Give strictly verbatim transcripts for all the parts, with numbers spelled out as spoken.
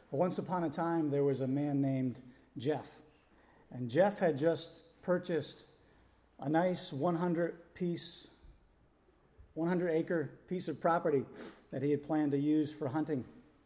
Once upon a time, there was a man named Jeff. And Jeff had just purchased a nice one hundred piece, one hundred acre piece of property that he had planned to use for hunting.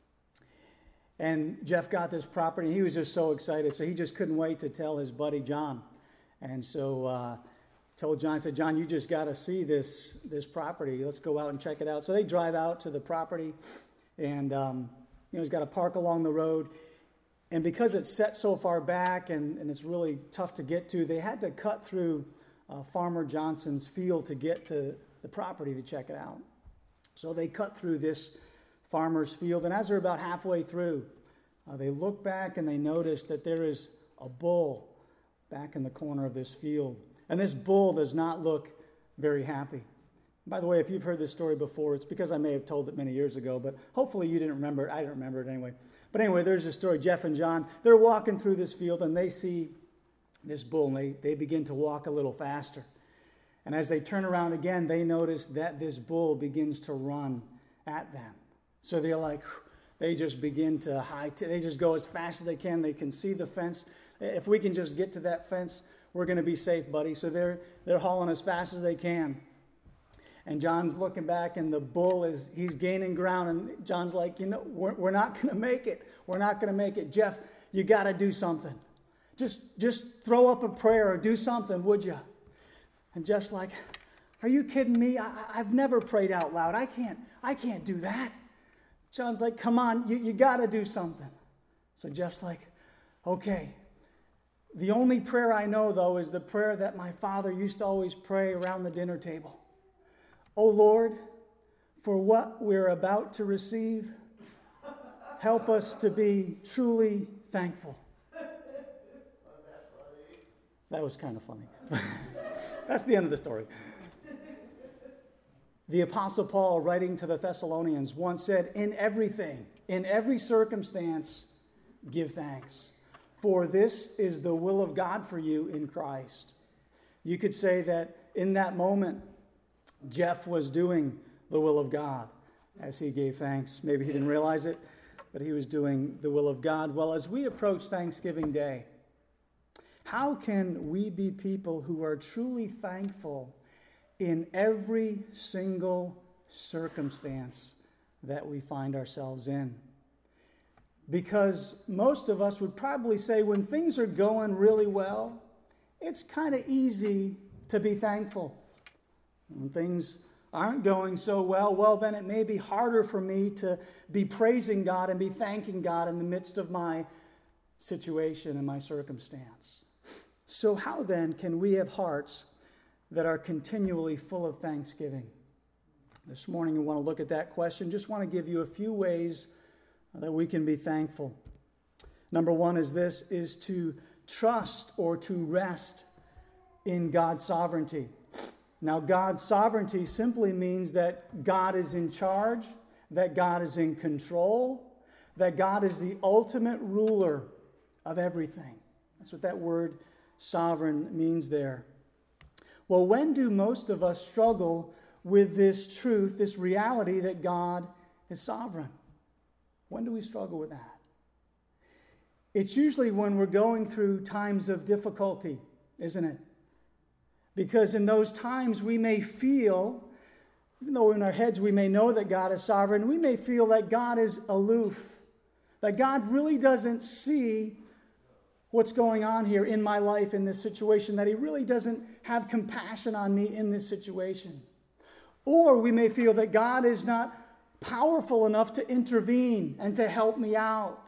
And Jeff got this property. He was just so excited. So he just couldn't wait to tell his buddy John. And so uh, told John, I said, John, you just got to see this, this property. Let's go out and check it out. So they drive out to the property. And, um, you know, he's got to park along the road. And because it's set so far back and, and it's really tough to get to, they had to cut through uh, Farmer Johnson's field to get to the property to check it out. So they cut through this farmer's field. And as they're about halfway through, uh, they look back and they notice that there is a bull back in the corner of this field. And this bull does not look very happy. By the way, if you've heard this story before, it's because I may have told it many years ago, but hopefully you didn't remember it. I didn't remember it anyway. But anyway, there's this story. Jeff and John, they're walking through this field and they see this bull and they, they begin to walk a little faster. And as they turn around again, they notice that this bull begins to run at them. So they're like, they just begin to high, t- they just go as fast as they can. They can see the fence. If we can just get to that fence, we're going to be safe, buddy. So they're they're hauling as fast as they can. And John's looking back, and the bull is, he's gaining ground. And John's like, you know, we're, we're not going to make it. We're not going to make it. Jeff, you got to do something. Just, just throw up a prayer or do something, would you? And Jeff's like, are you kidding me? I, I've never prayed out loud. I can't, I can't do that. John's like, come on, you, you got to do something. So Jeff's like, okay. The only prayer I know, though, is the prayer that my father used to always pray around the dinner table. Oh, Lord, for what we're about to receive, help us to be truly thankful. That was kind of funny. That's the end of the story. The Apostle Paul, writing to the Thessalonians, once said, in everything, in every circumstance, give thanks. For this is the will of God for you in Christ. You could say that in that moment, Jeff was doing the will of God as he gave thanks. Maybe he didn't realize it, but he was doing the will of God. Well, as we approach Thanksgiving Day, how can we be people who are truly thankful in every single circumstance that we find ourselves in? Because most of us would probably say when things are going really well, it's kind of easy to be thankful. When things aren't going so well, well, then it may be harder for me to be praising God and be thanking God in the midst of my situation and my circumstance. So how then can we have hearts that are continually full of thanksgiving? This morning we want to look at that question. Just want to give you a few ways that we can be thankful. Number one is this, is to trust or to rest in God's sovereignty. Now, God's sovereignty simply means that God is in charge, that God is in control, that God is the ultimate ruler of everything. That's what that word sovereign means there. Well, when do most of us struggle with this truth, this reality that God is sovereign? When do we struggle with that? It's usually when we're going through times of difficulty, isn't it? Because in those times we may feel, even though in our heads we may know that God is sovereign, we may feel that God is aloof, that God really doesn't see what's going on here in my life, in this situation, that he really doesn't have compassion on me in this situation. Or we may feel that God is not powerful enough to intervene and to help me out.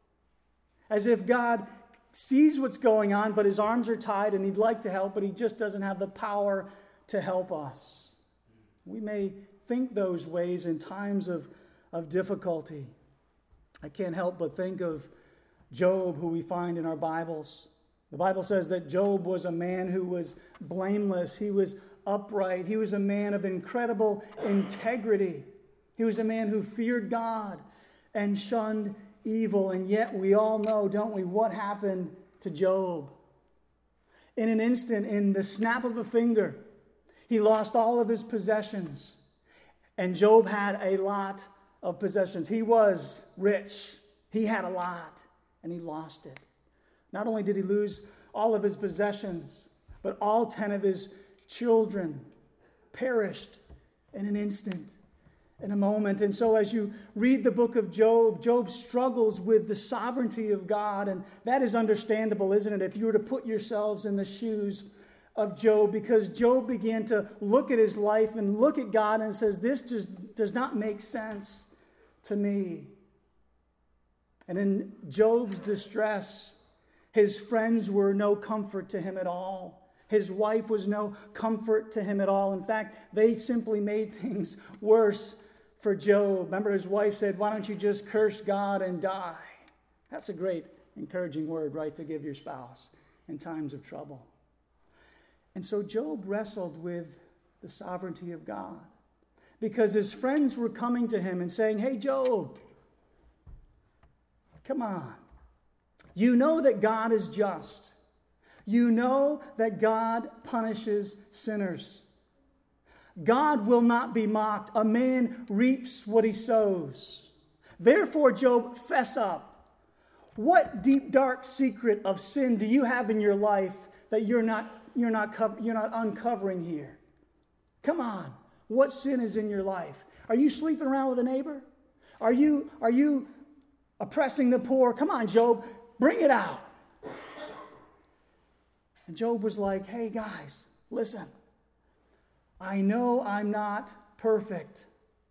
As if God sees what's going on, but his arms are tied and he'd like to help, but he just doesn't have the power to help us. We may think those ways in times of, of difficulty. I can't help but think of Job, who we find in our Bibles. The Bible says that Job was a man who was blameless. He was upright. He was a man of incredible integrity. He was a man who feared God and shunned evil. And yet we all know, don't we, what happened to Job? In an instant, in the snap of a finger, he lost all of his possessions. And Job had a lot of possessions. He was rich. He had a lot, and he lost it. Not only did he lose all of his possessions, but all ten of his children perished in an instant, in a moment. And so as you read the book of Job, Job struggles with the sovereignty of God, and that is understandable, isn't it? If you were to put yourselves in the shoes of Job, because Job began to look at his life and look at God and says, this just does not make sense to me. And in Job's distress, his friends were no comfort to him at all. His wife was no comfort to him at all. In fact, they simply made things worse for Job. Remember, his wife said, why don't you just curse God and die? That's a great encouraging word, right, to give your spouse in times of trouble. And so Job wrestled with the sovereignty of God because his friends were coming to him and saying, hey, Job, come on. You know that God is just. You know that God punishes sinners. God will not be mocked. A man reaps what he sows. Therefore, Job, fess up. What deep, dark secret of sin do you have in your life that you're not You're not, cover, you're not uncovering here? Come on. What sin is in your life? Are you sleeping around with a neighbor? Are you, are you oppressing the poor? Come on, Job. Bring it out. And Job was like, hey, guys, listen. I know I'm not perfect.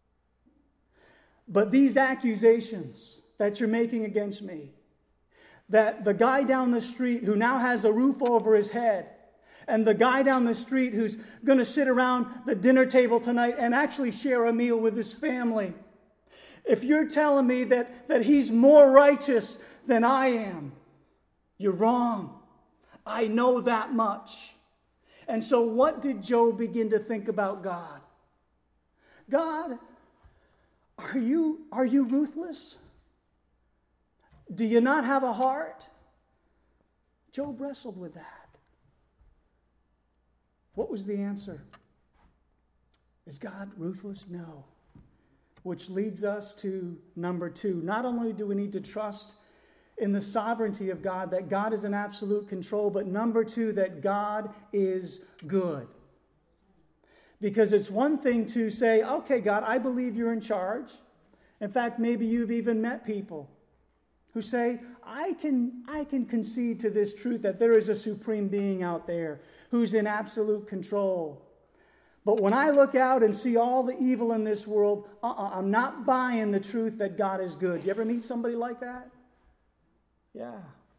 But these accusations that you're making against me, that the guy down the street who now has a roof over his head, and the guy down the street who's going to sit around the dinner table tonight and actually share a meal with his family. If you're telling me that, that he's more righteous than I am, you're wrong. I know that much. And so what did Job begin to think about God? God, are you, are you ruthless? Do you not have a heart? Job wrestled with that. What was the answer? Is God ruthless? No. Which leads us to number two. Not only do we need to trust in the sovereignty of God, that God is in absolute control, but number two, that God is good. Because it's one thing to say, okay, God, I believe you're in charge. In fact, maybe you've even met people who say, I can, I can concede to this truth that there is a supreme being out there who's in absolute control. But when I look out and see all the evil in this world, uh-uh, I'm not buying the truth that God is good. You ever meet somebody like that? Yeah.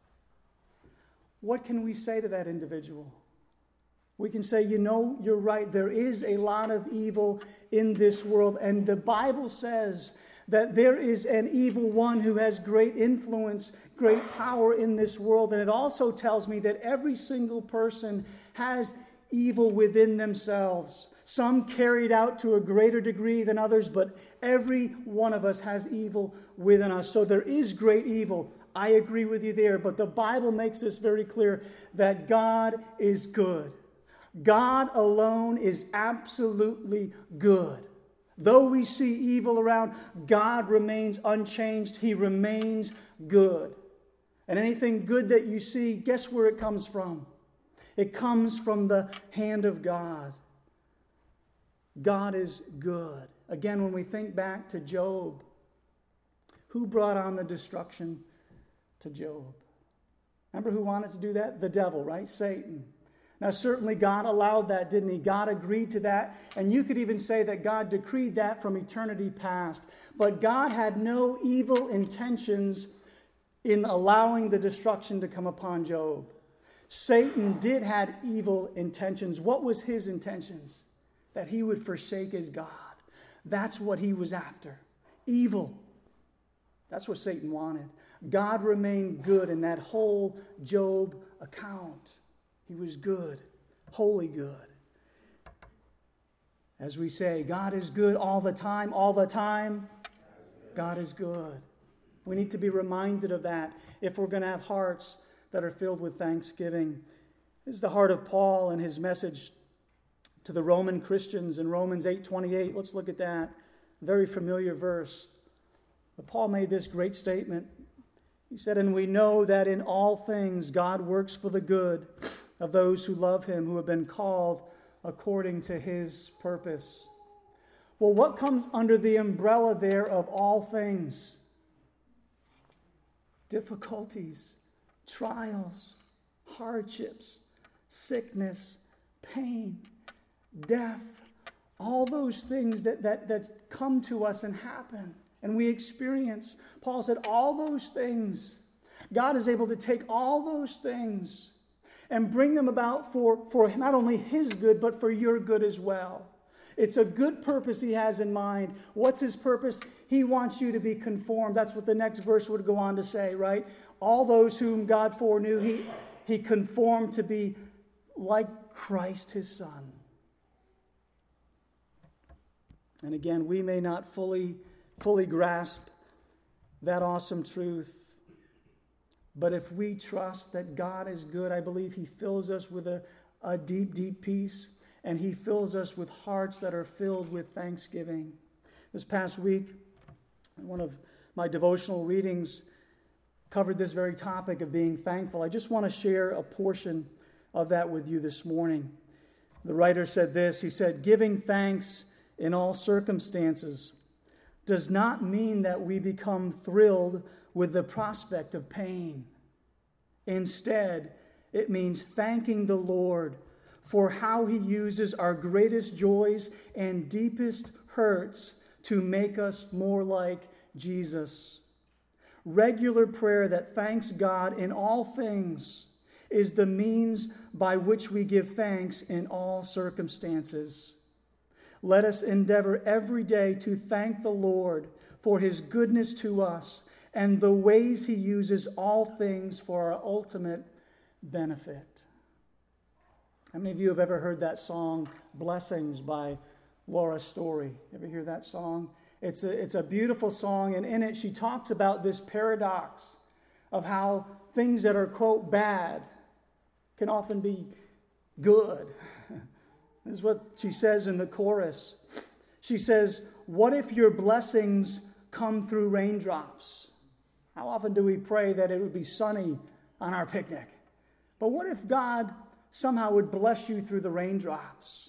What can we say to that individual? We can say, you know, you're right. There is a lot of evil in this world. And the Bible says that there is an evil one who has great influence, great power in this world. And it also tells me that every single person has evil within themselves. Some carried out to a greater degree than others, but every one of us has evil within us. So there is great evil. I agree with you there. But the Bible makes this very clear that God is good. God alone is absolutely good. Though we see evil around, God remains unchanged. He remains good. And anything good that you see, guess where it comes from? It comes from the hand of God. God is good. Again, when we think back to Job, who brought on the destruction to Job? Remember who wanted to do that? The devil, right? Satan. Now, certainly God allowed that, didn't he? God agreed to that. And you could even say that God decreed that from eternity past. But God had no evil intentions in allowing the destruction to come upon Job. Satan did have evil intentions. What was his intentions? That he would forsake his God. That's what he was after. Evil. That's what Satan wanted. God remained good in that whole Job account. He was good, wholly good. As we say, God is good all the time, all the time. God is good. We need to be reminded of that if we're going to have hearts that are filled with thanksgiving. This is the heart of Paul and his message to the Roman Christians in Romans eight twenty-eight. Let's look at that. Very familiar verse. But Paul made this great statement. He said, and we know that in all things God works for the good of those who love him, who have been called according to his purpose. Well, what comes under the umbrella there of all things? Difficulties, trials, hardships, sickness, pain, death, all those things that, that, that come to us and happen and we experience. Paul said all those things, God is able to take all those things and bring them about for, for not only his good, but for your good as well. It's a good purpose he has in mind. What's his purpose? He wants you to be conformed. That's what the next verse would go on to say, right? All those whom God foreknew, he, he conformed to be like Christ his Son. And again, we may not fully, fully grasp that awesome truth. But if we trust that God is good, I believe he fills us with a, a deep, deep peace. And he fills us with hearts that are filled with thanksgiving. This past week, one of my devotional readings covered this very topic of being thankful. I just want to share a portion of that with you this morning. The writer said this. He said, giving thanks in all circumstances does not mean that we become thrilled with the prospect of pain. Instead, it means thanking the Lord for how he uses our greatest joys and deepest hurts to make us more like Jesus. Regular prayer that thanks God in all things is the means by which we give thanks in all circumstances. Let us endeavor every day to thank the Lord for his goodness to us and the ways he uses all things for our ultimate benefit. How many of you have ever heard that song, Blessings by Laura Story? Ever hear that song? It's a, it's a beautiful song, and in it she talks about this paradox of how things that are, quote, bad can often be good. This is what she says in the chorus. She says, what if your blessings come through raindrops? How often do we pray that it would be sunny on our picnic? But what if God somehow would bless you through the raindrops?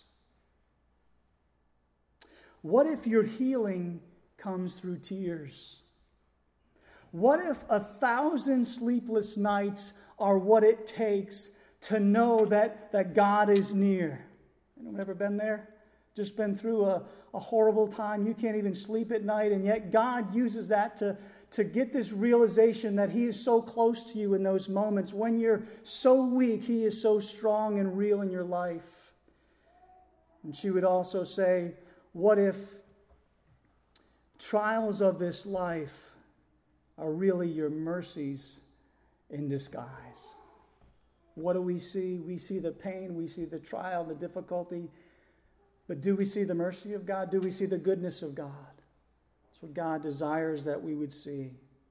What if your healing comes through tears? What if a thousand sleepless nights are what it takes to know that, that God is near? Anyone ever been there? Just been through a, a horrible time. You can't even sleep at night, and yet God uses that to, to get this realization that he is so close to you in those moments. When you're so weak, he is so strong and real in your life. And she would also say, what if trials of this life are really your mercies in disguise? What do we see? We see the pain, we see the trial, the difficulty. But do we see the mercy of God? Do we see the goodness of God? That's what God desires that we would see.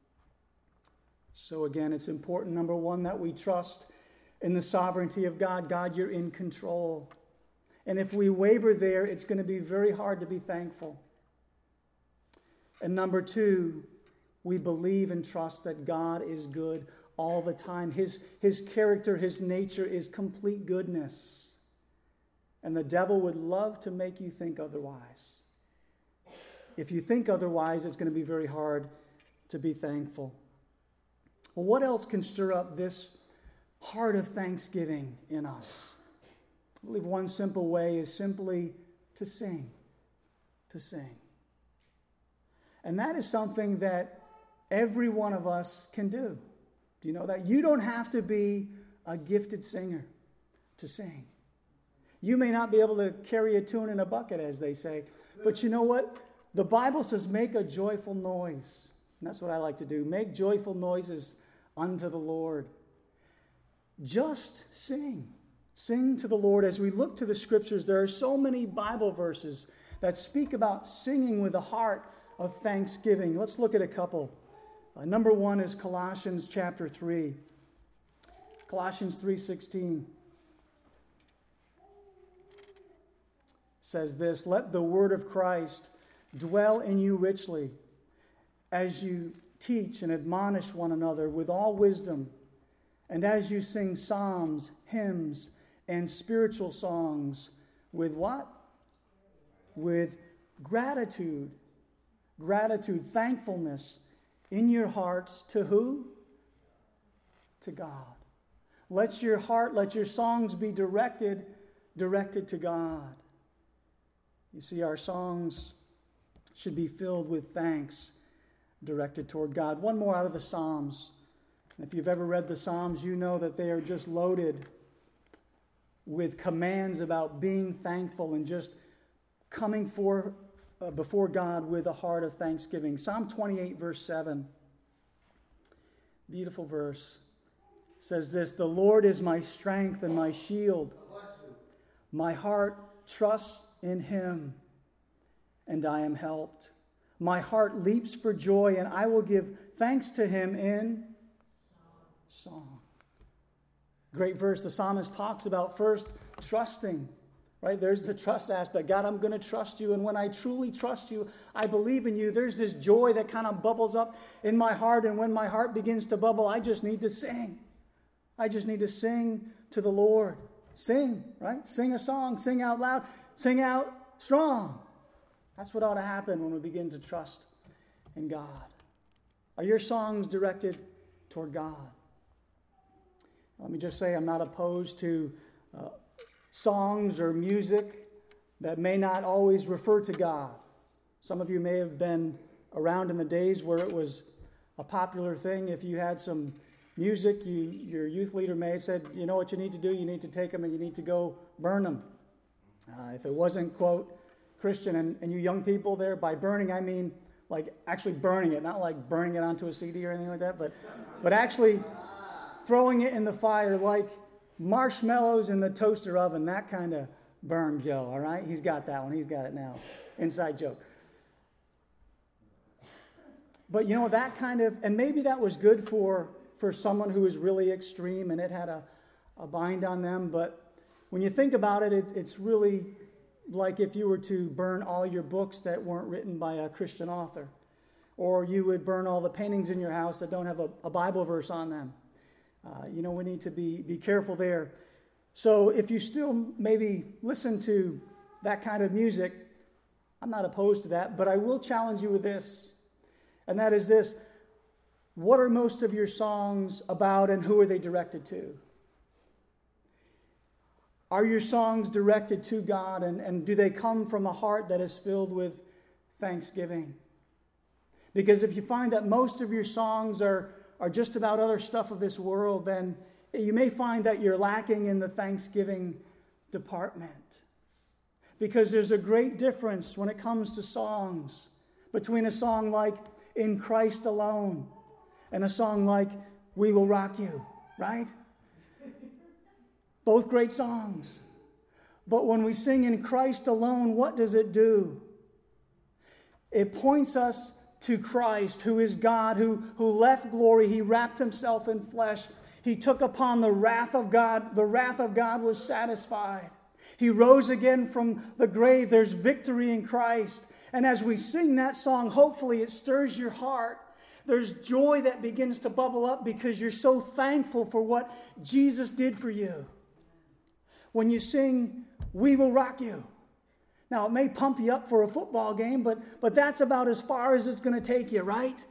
So again, it's important, number one, that we trust in the sovereignty of God. God, you're in control. And if we waver there, it's going to be very hard to be thankful. And number two, we believe and trust that God is good all the time. His, his character, his nature is complete goodness. And the devil would love to make you think otherwise. If you think otherwise, it's going to be very hard to be thankful. Well, what else can stir up this heart of thanksgiving in us? I believe one simple way is simply to sing. To sing. And that is something that every one of us can do. Do you know that? You don't have to be a gifted singer to sing. You may not be able to carry a tune in a bucket, as they say. But you know what? The Bible says make a joyful noise. And that's what I like to do. Make joyful noises unto the Lord. Just sing. Sing to the Lord. As we look to the Scriptures, there are so many Bible verses that speak about singing with a heart of thanksgiving. Let's look at a couple. Uh, number one is Colossians chapter three. Colossians three sixteen. Says this, let the word of Christ dwell in you richly as you teach and admonish one another with all wisdom. And as you sing psalms, hymns, and spiritual songs, with what? With gratitude. Gratitude, thankfulness in your hearts to who? To God. Let your heart, let your songs be directed, directed to God. You see, our songs should be filled with thanks directed toward God. One more out of the Psalms. If you've ever read the Psalms, you know that they are just loaded with commands about being thankful and just coming for, uh, before God with a heart of thanksgiving. Psalm twenty-eight, verse seven. Beautiful verse. Says this, "The Lord is my strength and my shield. My heart trusts in him, and I am helped. My heart leaps for joy, and I will give thanks to him in song." Great verse. The psalmist talks about first trusting, right? There's the trust aspect. God, I'm going to trust you, and when I truly trust you, I believe in you. There's this joy that kind of bubbles up in my heart, and when my heart begins to bubble, I just need to sing. I just need to sing to the Lord. Sing, right? Sing a song. Sing out loud. Sing out strong. That's what ought to happen when we begin to trust in God. Are your songs directed toward God? Let me just say I'm not opposed to uh, songs or music that may not always refer to God. Some of you may have been around in the days where it was a popular thing. If you had some music, you, your youth leader may have said, you know what you need to do? You need to take them and you need to go burn them. Uh, if it wasn't, quote, Christian, and, and you young people there, by burning, I mean like actually burning it, not like burning it onto a C D or anything like that, but, but actually throwing it in the fire like marshmallows in the toaster oven, that kind of burn, Joe, all right? He's got that one. He's got it now. Inside joke. But, you know, that kind of, and maybe that was good for for someone who was really extreme and it had a, a bind on them. But when you think about it, it, it's really like if you were to burn all your books that weren't written by a Christian author. Or you would burn all the paintings in your house that don't have a, a Bible verse on them. Uh, you know, we need to be, be careful there. So if you still maybe listen to that kind of music, I'm not opposed to that, but I will challenge you with this. And that is this. What are most of your songs about and who are they directed to? Are your songs directed to God and, and do they come from a heart that is filled with thanksgiving? Because if you find that most of your songs are, are just about other stuff of this world, then you may find that you're lacking in the thanksgiving department. Because there's a great difference when it comes to songs between a song like "In Christ Alone" and a song like "We Will Rock You," right? Both great songs. But when we sing "In Christ Alone," what does it do? It points us to Christ, who is God, who, who left glory. He wrapped himself in flesh. He took upon the wrath of God. The wrath of God was satisfied. He rose again from the grave. There's victory in Christ. And as we sing that song, hopefully it stirs your heart. There's joy that begins to bubble up because you're so thankful for what Jesus did for you. When you sing, "We Will Rock You." Now, it may pump you up for a football game, but, but that's about as far as it's going to take you, right?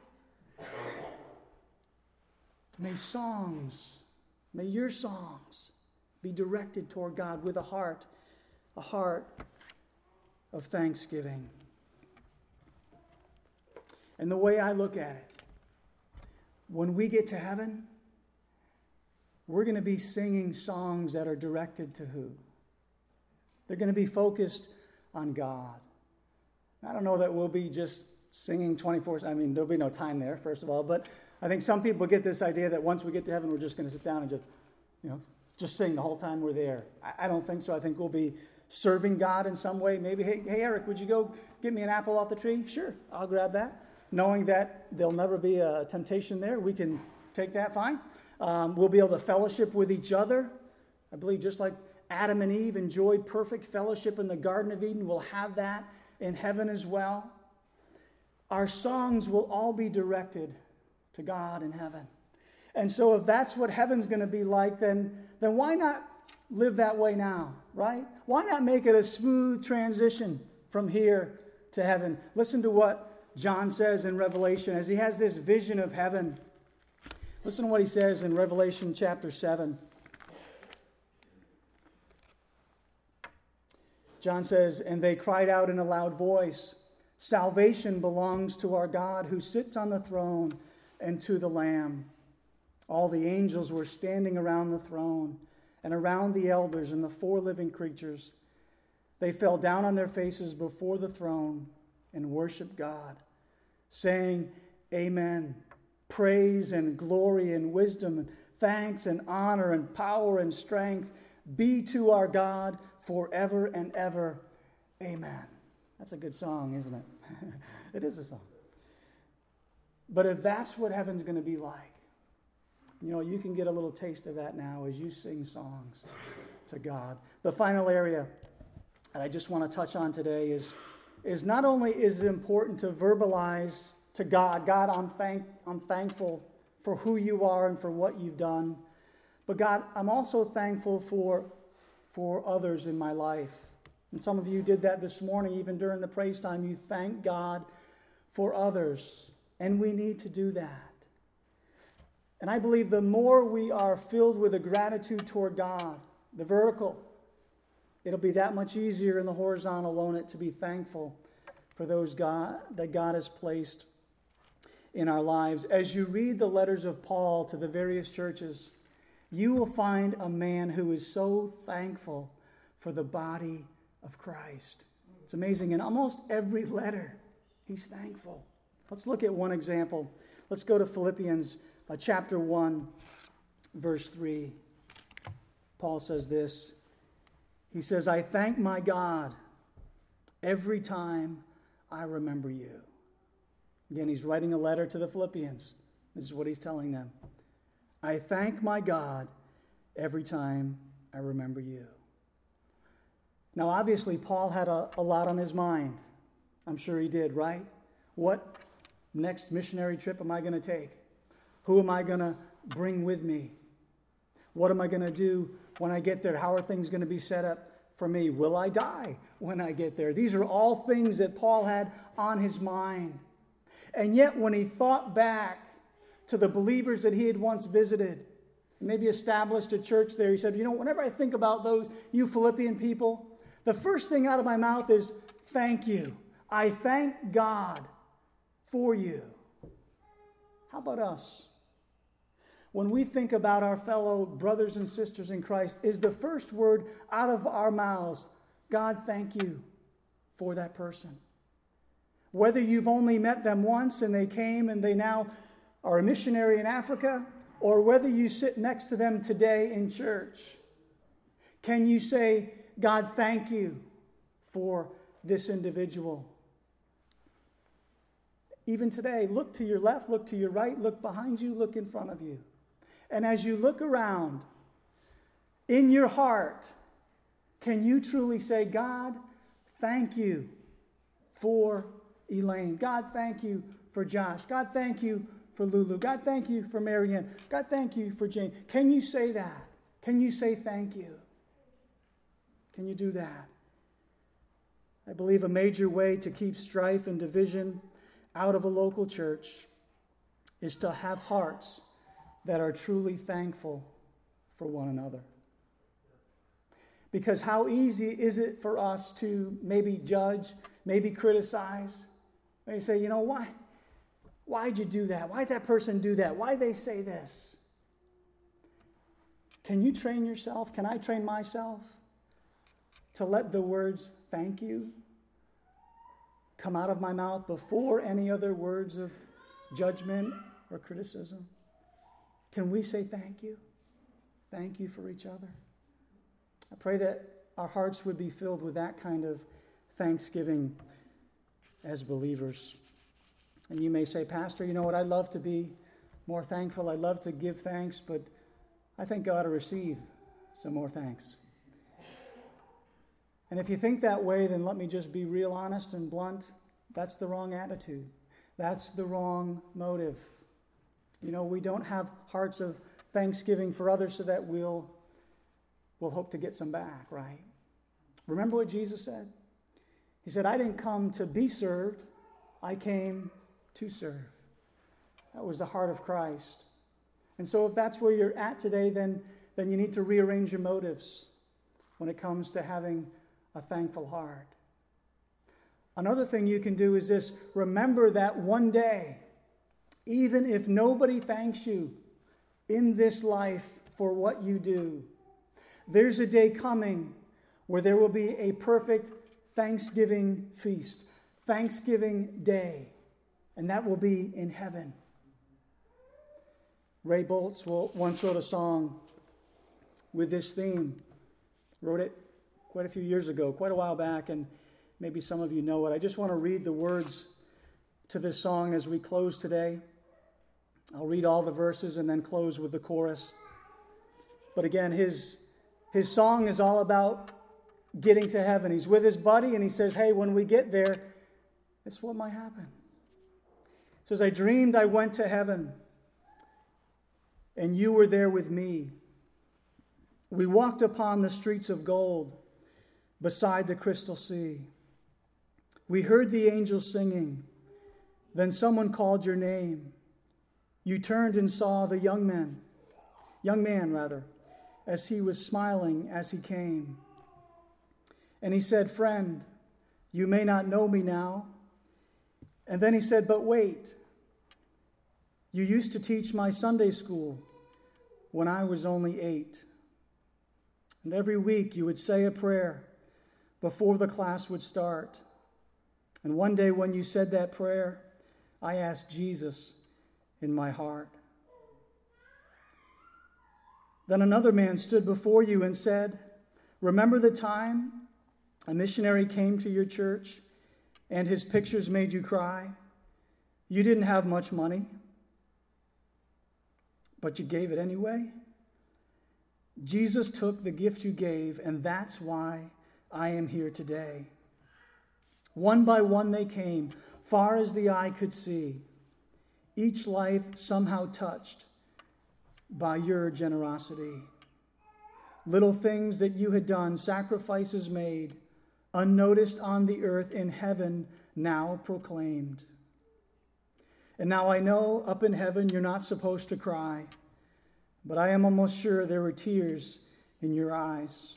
May songs, may your songs be directed toward God with a heart, a heart of thanksgiving. And the way I look at it, when we get to heaven, we're going to be singing songs that are directed to who? They're going to be focused on God. I don't know that we'll be just singing twenty-four. I mean, there'll be no time there, first of all. But I think some people get this idea that once we get to heaven, we're just going to sit down and just, you know, just sing the whole time we're there. I, I don't think so. I think we'll be serving God in some way. Maybe, hey, hey, Eric, would you go get me an apple off the tree? Sure, I'll grab that. Knowing that there'll never be a temptation there, we can take that fine. Um, we'll be able to fellowship with each other. I believe just like Adam and Eve enjoyed perfect fellowship in the Garden of Eden, we'll have that in heaven as well. Our songs will all be directed to God in heaven. And so if that's what heaven's going to be like, then, then why not live that way now, right? Why not make it a smooth transition from here to heaven? Listen to what John says in Revelation as he has this vision of heaven. Listen to what he says in Revelation chapter seven. John says, "And they cried out in a loud voice, 'Salvation belongs to our God who sits on the throne and to the Lamb.' All the angels were standing around the throne and around the elders and the four living creatures. They fell down on their faces before the throne and worshiped God, saying, 'Amen. Praise and glory and wisdom and thanks and honor and power and strength be to our God forever and ever. Amen.'" That's a good song, isn't it? It is a song. But if that's what heaven's going to be like, you know, you can get a little taste of that now as you sing songs to God. The final area that I just want to touch on today is, is not only is it important to verbalize to God, God, I'm thank, I'm thankful for who you are and for what you've done, but God, I'm also thankful for, for others in my life. And some of you did that this morning, even during the praise time. You thank God for others, and we need to do that. And I believe the more we are filled with a gratitude toward God, the vertical, it'll be that much easier in the horizontal, won't it, to be thankful for those God that God has placed in our lives. As you read the letters of Paul to the various churches, you will find a man who is so thankful for the body of Christ. It's amazing. In almost every letter, he's thankful. Let's look at one example. Let's go to Philippians uh, chapter one, verse three. Paul says this. He says, "I thank my God every time I remember you." Again, he's writing a letter to the Philippians. This is what he's telling them. "I thank my God every time I remember you." Now, obviously, Paul had a, a lot on his mind. I'm sure he did, right? What next missionary trip am I going to take? Who am I going to bring with me? What am I going to do when I get there? How are things going to be set up for me? Will I die when I get there? These are all things that Paul had on his mind. And yet, when he thought back to the believers that he had once visited, maybe established a church there, he said, you know, whenever I think about those, you Philippian people, the first thing out of my mouth is, thank you. I thank God for you. How about us? When we think about our fellow brothers and sisters in Christ, is the first word out of our mouths, God, thank you for that person? Whether you've only met them once and they came and they now are a missionary in Africa, or whether you sit next to them today in church, can you say, God, thank you for this individual? Even today, look to your left, look to your right, look behind you, look in front of you. And as you look around, in your heart, can you truly say, God, thank you for Elaine. God, thank you for Josh. God, thank you for Lulu. God, thank you for Marianne. God, thank you for Jane. Can you say that? Can you say thank you? Can you do that? I believe a major way to keep strife and division out of a local church is to have hearts that are truly thankful for one another. Because how easy is it for us to maybe judge, maybe criticize, maybe say, you know, why? Why'd you do that? Why'd that person do that? Why'd they say this? Can you train yourself? Can I train myself to let the words thank you come out of my mouth before any other words of judgment or criticism? Can we say thank you? Thank you for each other. I pray that our hearts would be filled with that kind of thanksgiving as believers. And you may say, Pastor, you know what, I'd love to be more thankful. I'd love to give thanks, but I think God will receive some more thanks. And if you think that way, then let me just be real honest and blunt. That's the wrong attitude. That's the wrong motive. You know, we don't have hearts of thanksgiving for others so that we'll, we'll hope to get some back, right? Remember what Jesus said? He said, I didn't come to be served. I came to serve. That was the heart of Christ. And so if that's where you're at today, then, then you need to rearrange your motives when it comes to having a thankful heart. Another thing you can do is this: remember that one day, even if nobody thanks you in this life for what you do, there's a day coming where there will be a perfect Thanksgiving feast, Thanksgiving Day, and that will be in heaven. Ray Boltz once wrote a song with this theme. Wrote it quite a few years ago, quite a while back, and maybe some of you know it. I just want to read the words to this song as we close today. I'll read all the verses and then close with the chorus. But again, his, his song is all about getting to heaven. He's with his buddy and he says, hey, when we get there, this is what might happen. He says, I dreamed I went to heaven and you were there with me. We walked upon the streets of gold beside the crystal sea. We heard the angels singing. Then someone called your name. You turned and saw the young man, young man rather, as he was smiling as he came. And he said, friend, you may not know me now. And then he said, but wait. You used to teach my Sunday school when I was only eight. And every week you would say a prayer before the class would start. And one day when you said that prayer, I asked Jesus in my heart. Then another man stood before you and said, remember the time a missionary came to your church and his pictures made you cry? You didn't have much money, but you gave it anyway? Jesus took the gift you gave, and that's why I am here today. One by one they came, far as the eye could see, each life somehow touched by your generosity. Little things that you had done, sacrifices made, unnoticed on the earth, in heaven now proclaimed. And now I know up in heaven you're not supposed to cry, but I am almost sure there were tears in your eyes.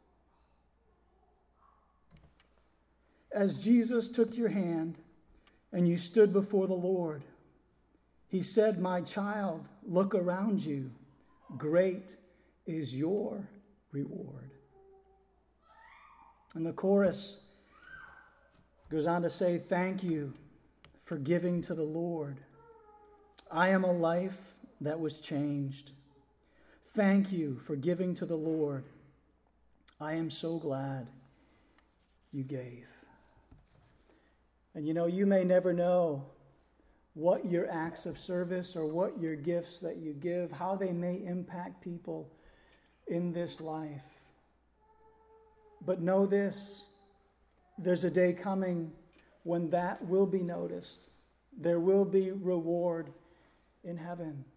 As Jesus took your hand and you stood before the Lord, he said, my child, look around you. Great is your reward. And the chorus goes on to say, thank you for giving to the Lord. I am a life that was changed. Thank you for giving to the Lord. I am so glad you gave. And you know, you may never know what your acts of service or what your gifts that you give, how they may impact people in this life. But know this, there's a day coming when that will be noticed. There will be reward in heaven.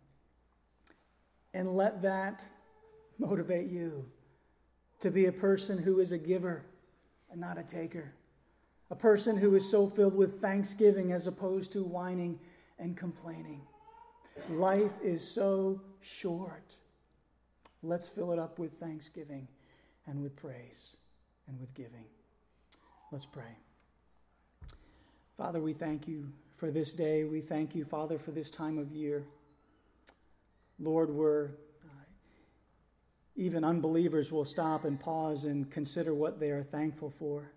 And let that motivate you to be a person who is a giver and not a taker. A person who is so filled with thanksgiving as opposed to whining and complaining. Life is so short. Let's fill it up with thanksgiving and with praise and with giving. Let's pray. Father, we thank you for this day. We thank you, Father, for this time of year. Lord, we're, uh, even unbelievers will stop and pause and consider what they are thankful for.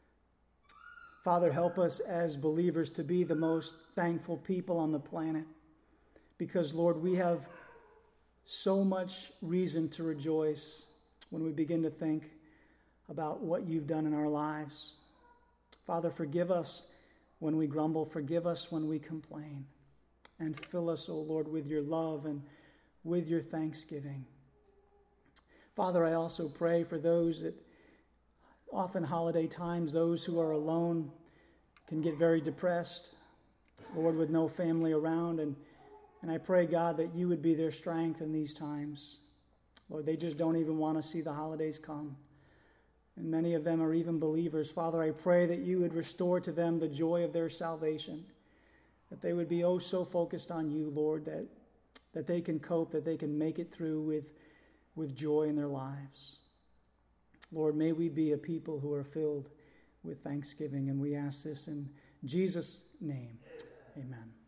Father, help us as believers to be the most thankful people on the planet. Because, Lord, we have so much reason to rejoice when we begin to think about what you've done in our lives. Father, forgive us when we grumble. Forgive us when we complain. And fill us, O Lord, with your love and with your thanksgiving. Father, I also pray for those that often holiday times, those who are alone can get very depressed, Lord, with no family around. And, And I pray, God, that you would be their strength in these times. Lord, they just don't even want to see the holidays come. And many of them are even believers. Father, I pray that you would restore to them the joy of their salvation, that they would be oh so focused on you, Lord, that, that they can cope, that they can make it through with, with joy in their lives. Lord, may we be a people who are filled with thanksgiving, and we ask this in Jesus' name. Amen.